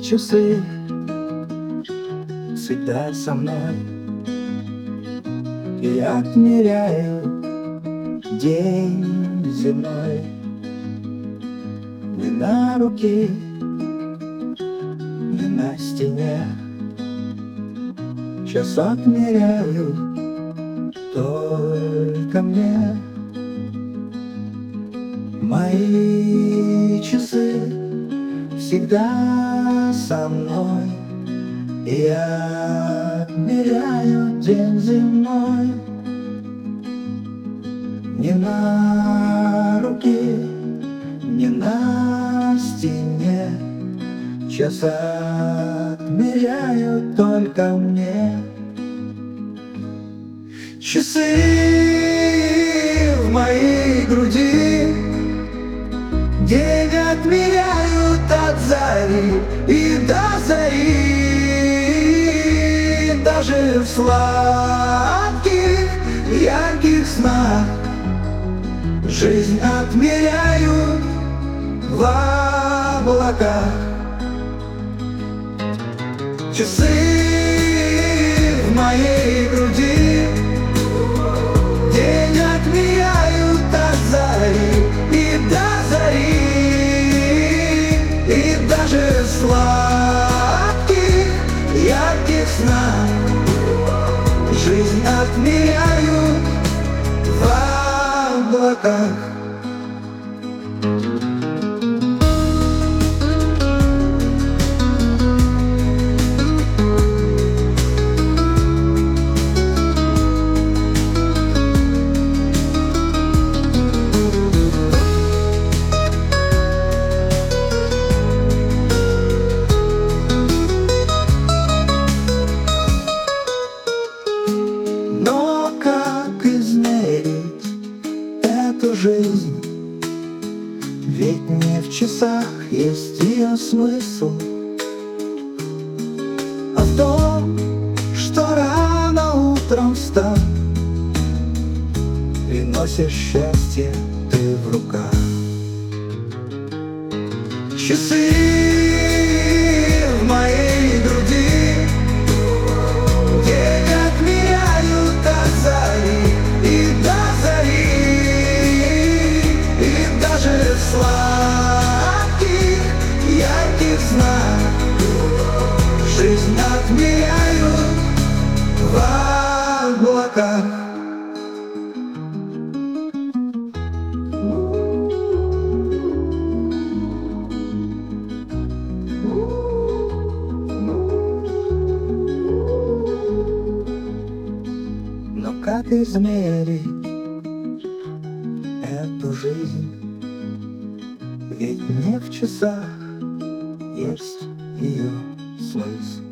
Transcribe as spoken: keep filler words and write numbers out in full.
часы всегда со мной, и отмеряю день земной. Не на руке, не на стене, час отмеряю только мне. Мои часы всегда со мной, и я отмеряю день земной. Не на руке, не на стене, час отмеряю только мне. Часы в моей груди день отмеряют от зари и до зари. Даже в сладких, ярких снах жизнь отмеряют в облаках. Часы в моей груди день отмеряют от зари и до зари. И даже в сладких, ярких снах жизнь отмеряют в облаках. Но как измерить эту жизнь? Ведь не в часах есть ее смысл, а в том, что рано утром встав и носишь счастье ты в руках. Часы в моей груди день отмеряют от зари и до зари. И даже в сладких, ярких снах жизнь отмеряют в облаках. Но как измерить эту жизнь? Ведь не в часах есть ее смысл.